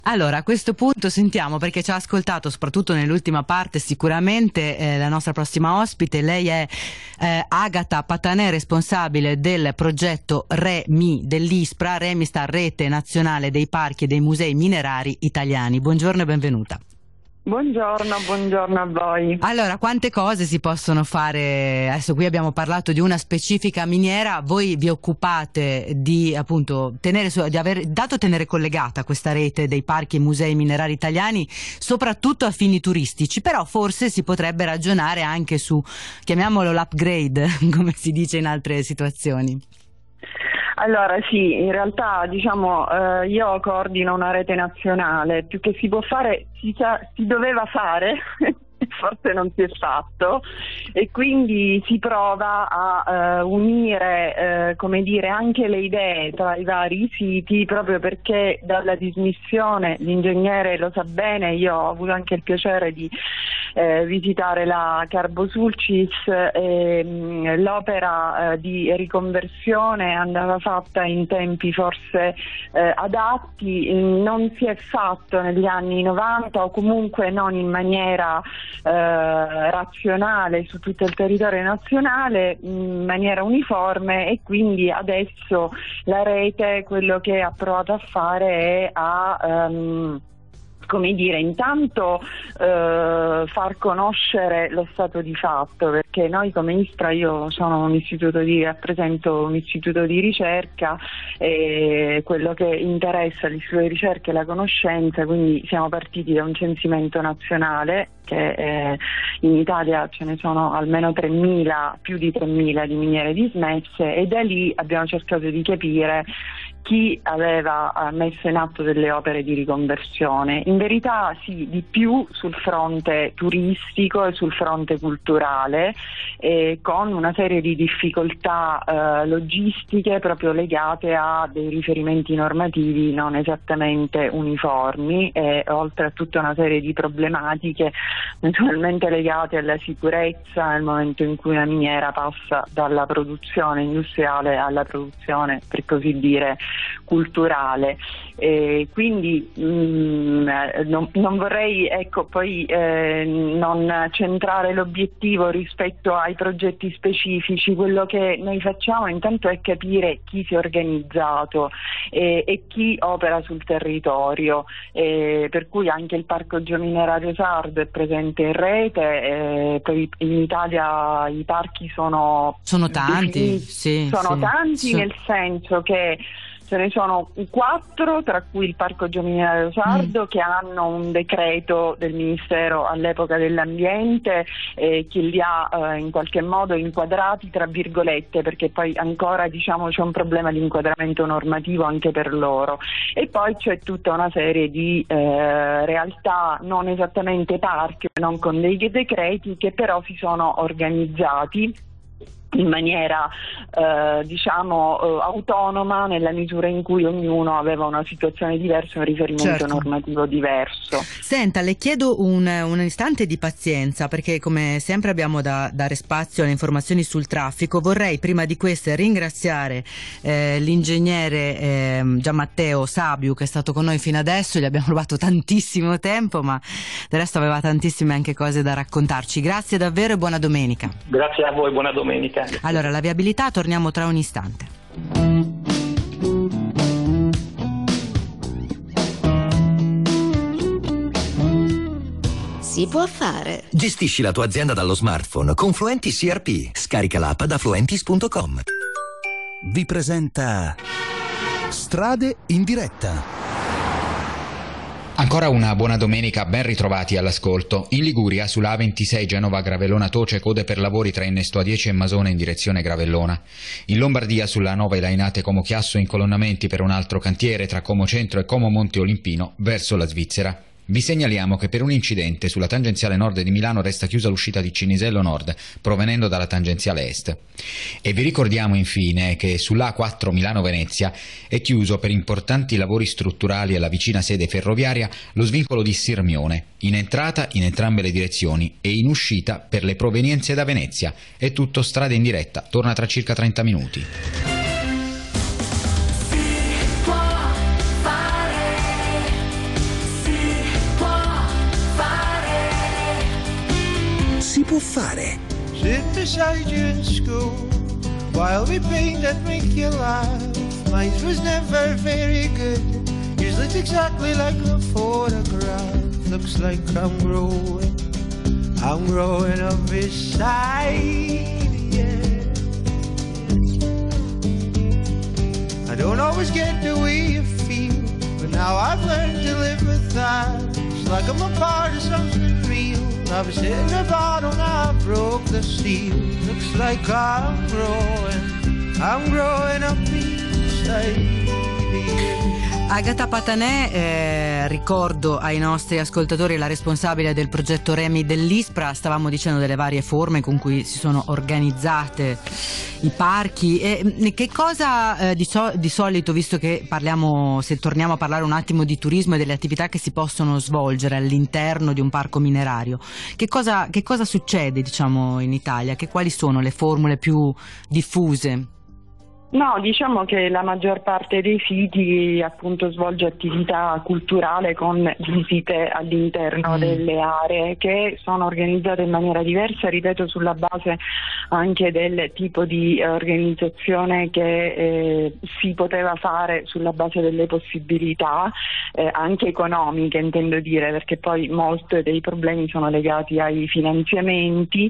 Allora, a questo punto sentiamo, perché ci ha ascoltato soprattutto nell'ultima parte sicuramente la nostra prossima ospite. Lei è Agata Patanè, responsabile del progetto ReMi dell'ISPRA. ReMi sta Rete Nazionale dei Parchi e dei Musei Minerari Italiani. Buongiorno e benvenuta. Buongiorno a voi. Allora, quante cose si possono fare? Adesso qui abbiamo parlato di una specifica miniera, voi vi occupate di appunto di aver dato tenere collegata questa rete dei parchi e musei minerari italiani, soprattutto a fini turistici, però forse si potrebbe ragionare anche su, chiamiamolo l'upgrade, come si dice in altre situazioni. Allora sì, in realtà io coordino una rete nazionale, più che si può fare, si doveva fare, forse non si è fatto, e quindi si prova a unire anche le idee tra i vari siti, proprio perché dalla dismissione, l'ingegnere lo sa bene, io ho avuto anche il piacere di visitare la Carbosulcis, l'opera di riconversione andava fatta in tempi forse adatti, non si è fatto negli anni 90 o comunque non in maniera razionale su tutto il territorio nazionale, in maniera uniforme, e quindi adesso la rete quello che ha provato a fare è intanto far conoscere lo stato di fatto, perché noi come ISPRA, io rappresento un istituto di ricerca, e quello che interessa l'istituto di ricerca è la conoscenza, quindi siamo partiti da un censimento nazionale che in Italia ce ne sono almeno 3.000, più di 3.000 di miniere dismesse, e da lì abbiamo cercato di capire chi aveva messo in atto delle opere di riconversione. In verità sì, di più sul fronte turistico e sul fronte culturale, con una serie di difficoltà logistiche proprio legate a dei riferimenti normativi non esattamente uniformi, e oltre a tutta una serie di problematiche naturalmente legate alla sicurezza nel momento in cui una miniera passa dalla produzione industriale alla produzione, per così dire, culturale. Quindi non vorrei non centrare l'obiettivo rispetto ai progetti specifici. Quello che noi facciamo intanto è capire chi si è organizzato e chi opera sul territorio, per cui anche il Parco Geominerario Sardo è presente in rete, poi in Italia i parchi sono tanti, tanti, nel senso che ce ne sono 4, tra cui il Parco Geominerario Sardo, che hanno un decreto del Ministero all'epoca dell'Ambiente che li ha in qualche modo inquadrati tra virgolette, perché poi ancora c'è un problema di inquadramento normativo anche per loro. E poi c'è tutta una serie di realtà non esattamente parchi, non con dei decreti, che però si sono organizzati in maniera autonoma, nella misura in cui ognuno aveva una situazione diversa, un riferimento normativo diverso. Senta, le chiedo un istante di pazienza, perché come sempre abbiamo da dare spazio alle informazioni sul traffico. Vorrei prima di queste ringraziare l'ingegnere Gianmatteo Sabiu, che è stato con noi fino adesso. Gli abbiamo rubato tantissimo tempo, ma del resto aveva tantissime anche cose da raccontarci. Grazie davvero e buona domenica. Grazie a voi, buona domenica. Allora, la viabilità, torniamo tra un istante. Si può fare. Gestisci la tua azienda dallo smartphone con Fluenti CRP. Scarica l'app da fluentis.com. Vi presenta Strade in diretta. Ancora una buona domenica, ben ritrovati all'ascolto. In Liguria, sulla A26 Genova-Gravellona-Toce, code per lavori tra Innesto A10 e Masone in direzione Gravellona. In Lombardia, sulla A9 Lainate Como-Chiasso, incolonnamenti per un altro cantiere tra Como Centro e Como Monte Olimpino verso la Svizzera. Vi segnaliamo che per un incidente sulla tangenziale nord di Milano resta chiusa l'uscita di Cinisello Nord, provenendo dalla tangenziale est. E vi ricordiamo infine che sulla A4 Milano-Venezia è chiuso per importanti lavori strutturali alla vicina sede ferroviaria lo svincolo di Sirmione, in entrata in entrambe le direzioni e in uscita per le provenienze da Venezia. È tutto Strade in diretta, torna tra circa 30 minuti. può fare? Sit beside you in school while we paint and make you laugh. Mine was never very good. Yours looks exactly like the photograph. Looks like I'm growing up beside you. I don't always get the way you feel, but now I've learned to live with that. It's like I'm a part of something real. I was hitting the bottom, I broke the seal. Looks like I'm growing up beside you. Agata Patanè, ricordo ai nostri ascoltatori la responsabile del progetto Remi dell'ISPRA. Stavamo dicendo delle varie forme con cui si sono organizzate i parchi. Che cosa di solito, visto che se torniamo a parlare un attimo di turismo e delle attività che si possono svolgere all'interno di un parco minerario, che cosa succede, diciamo, in Italia? Quali sono le formule più diffuse? No, diciamo che la maggior parte dei siti appunto svolge attività culturale con visite all'interno delle aree che sono organizzate in maniera diversa, ripeto, sulla base anche del tipo di organizzazione che si poteva fare sulla base delle possibilità anche economiche, intendo dire, perché poi molti dei problemi sono legati ai finanziamenti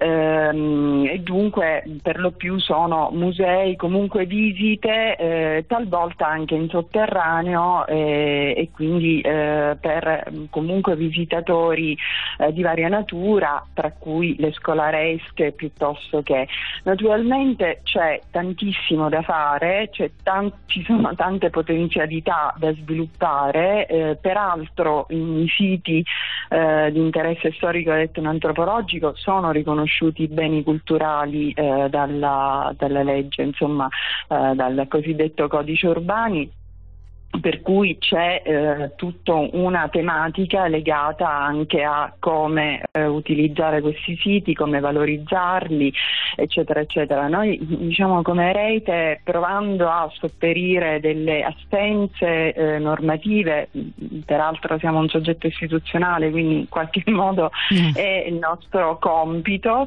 e dunque per lo più sono musei, comunque visite talvolta anche in sotterraneo e quindi per comunque visitatori di varia natura, tra cui le scolaresche piuttosto che. Naturalmente c'è tantissimo da fare, ci sono tante potenzialità da sviluppare, peraltro i siti di interesse storico ed etnoantropologico sono riconosciuti beni culturali dalla legge, insomma dal cosiddetto codice urbani, per cui c'è tutta una tematica legata anche a come utilizzare questi siti, come valorizzarli, eccetera eccetera. Noi, diciamo, come rete, provando a sopperire delle assenze normative, peraltro siamo un soggetto istituzionale, quindi in qualche modo è il nostro compito,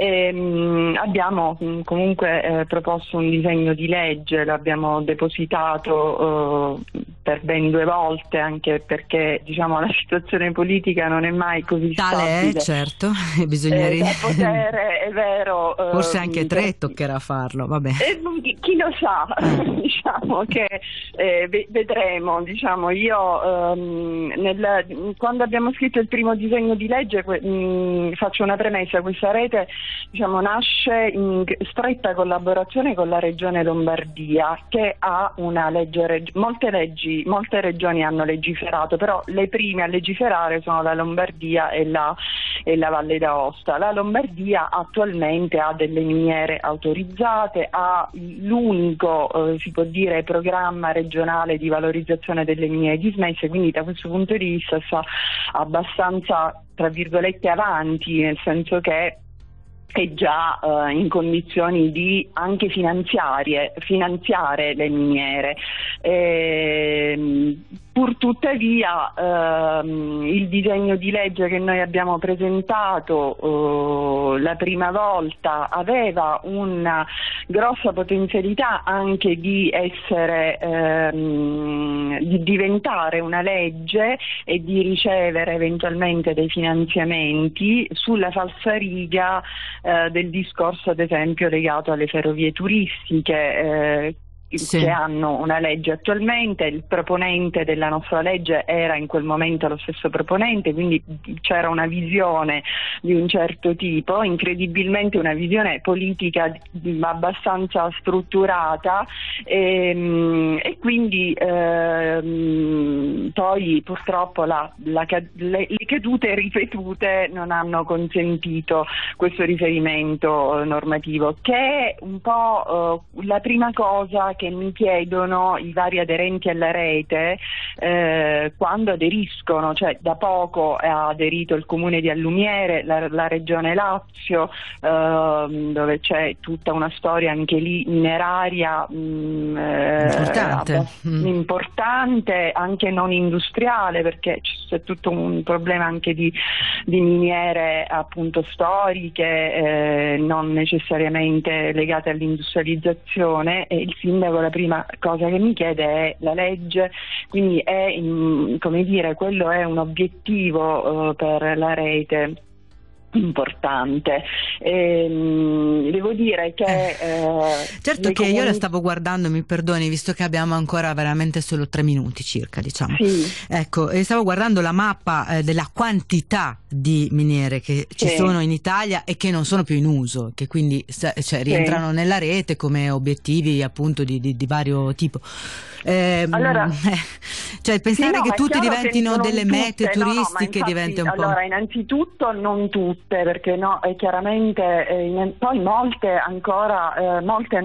abbiamo comunque proposto un disegno di legge, l'abbiamo depositato per ben 2 volte, anche perché, diciamo, la situazione politica non è mai così stabile. Certo, bisogna potere, è vero. Forse anche 3 toccherà farlo, vabbè. Chi lo sa, diciamo che vedremo. Diciamo, io quando abbiamo scritto il primo disegno di legge, faccio una premessa: questa rete, diciamo, nasce in stretta collaborazione con la Regione Lombardia, che ha una legge, molte regioni hanno legiferato, però le prime a legiferare sono la Lombardia e la Valle d'Aosta. La Lombardia attualmente ha delle miniere autorizzate, ha l'unico, si può dire, programma regionale di valorizzazione delle miniere dismesse, quindi da questo punto di vista sta abbastanza, tra virgolette, avanti, nel senso che è già in condizioni di anche finanziare le miniere. Pur tuttavia il disegno di legge che noi abbiamo presentato la prima volta aveva una grossa potenzialità anche di diventare una legge e di ricevere eventualmente dei finanziamenti, sulla falsariga del discorso, ad esempio, legato alle ferrovie turistiche, che hanno una legge attualmente. Il proponente della nostra legge era in quel momento lo stesso proponente, quindi c'era una visione di un certo tipo, incredibilmente una visione politica abbastanza strutturata, e quindi poi purtroppo le cadute ripetute non hanno consentito questo riferimento normativo, che è un po' la prima cosa che mi chiedono i vari aderenti alla rete quando aderiscono. Cioè, da poco ha aderito il comune di Allumiere, la regione Lazio, dove c'è tutta una storia anche lì mineraria importante, anche non industriale, perché ci è tutto un problema anche di miniere appunto storiche, non necessariamente legate all'industrializzazione, e il sindaco la prima cosa che mi chiede è la legge, quindi come dire, quello è un obiettivo per la rete importante. Devo dire che certo che io la stavo guardando, mi perdoni, visto che abbiamo ancora veramente solo 3 minuti circa, diciamo. Sì. Ecco, e stavo guardando la mappa della quantità di miniere che ci sono in Italia e che non sono più in uso, che quindi rientrano nella rete come obiettivi appunto di vario tipo. Allora, cioè pensare che tutte diventino che delle mete turistiche infatti, diventa un po'. Allora, innanzitutto non tutte, perché no, è chiaramente poi molte ancora molte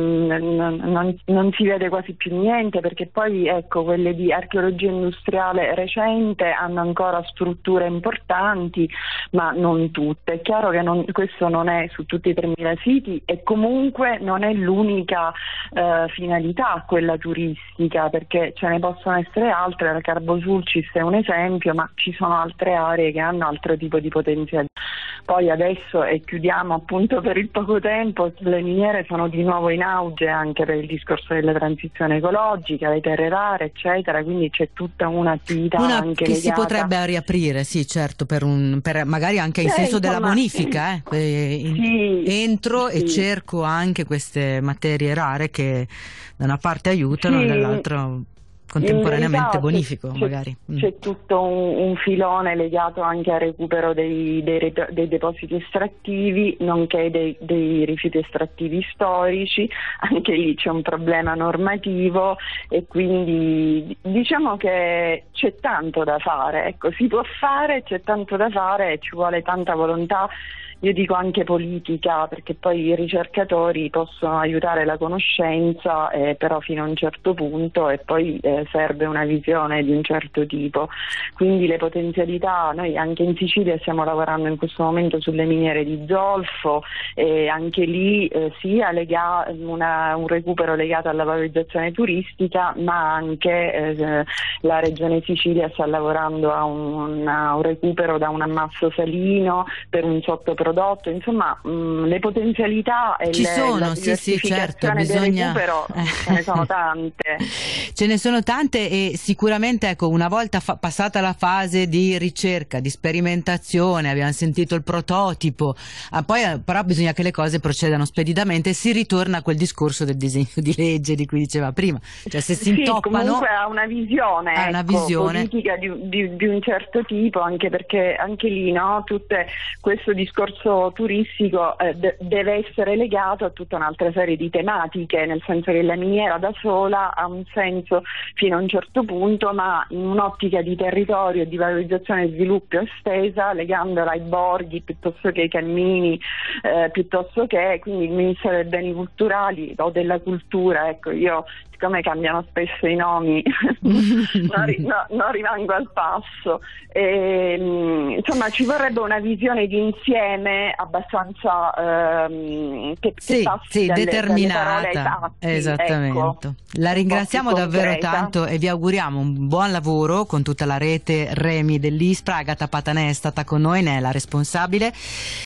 non si vede quasi più niente, perché poi ecco, quelle di archeologia industriale recente hanno ancora strutture importanti, ma non tutte. È chiaro che questo non è su tutti i 3.000 siti, e comunque non è l'unica finalità quella turistica, perché ce ne possono essere altre. La Carbo Sulcis è un esempio, ma ci sono altre aree che hanno altro tipo di potenziale. Poi adesso, e chiudiamo appunto per il poco tempo, le miniere sono di nuovo in auge anche per il discorso della transizione ecologica, le terre rare eccetera, quindi c'è tutta un'attività anche che legata. si potrebbe riaprire, sì certo, per magari anche in senso della bonifica, entro e cerco anche queste materie rare che da una parte aiutano e dall'altra contemporaneamente bonifico magari. C'è tutto un filone legato anche al recupero dei depositi estrattivi, nonché dei rifiuti estrattivi storici. Anche lì c'è un problema normativo, e quindi diciamo che c'è tanto da fare, ecco, si può fare, c'è tanto da fare e ci vuole tanta volontà. Io dico anche politica, perché poi i ricercatori possono aiutare la conoscenza, però fino a un certo punto, e poi serve una visione di un certo tipo. Quindi le potenzialità, noi anche in Sicilia stiamo lavorando in questo momento sulle miniere di zolfo, e anche lì sia un recupero legato alla valorizzazione turistica, ma anche la Regione Sicilia sta lavorando a un recupero da un ammasso salino per un sottoprodotto. Insomma, le potenzialità e ci sono, la diversificazione del recupero ce ne sono tante. Ce ne sono tante, e sicuramente ecco, una volta passata la fase di ricerca, di sperimentazione, abbiamo sentito il prototipo, poi però bisogna che le cose procedano speditamente, e si ritorna a quel discorso del disegno di legge di cui diceva prima, cioè se si intoppano, comunque ha una visione, politica di un certo tipo, anche perché anche lì questo discorso turistico deve essere legato a tutta un'altra serie di tematiche, nel senso che la miniera da sola ha un senso fino a un certo punto, ma in un'ottica di territorio, di valorizzazione e sviluppo estesa, legandola ai borghi piuttosto che ai cammini, quindi il Ministero dei Beni Culturali o della Cultura, ecco, io siccome cambiano spesso i nomi non rimango al passo. Insomma, ci vorrebbe una visione di insieme abbastanza che passi determinata, dalle parole ai fatti. Esattamente. Ecco, la ringraziamo davvero tanto e vi auguriamo un buon lavoro con tutta la rete Remi dell'ISPRA. Agata Patanè è stata con noi, ne è la responsabile.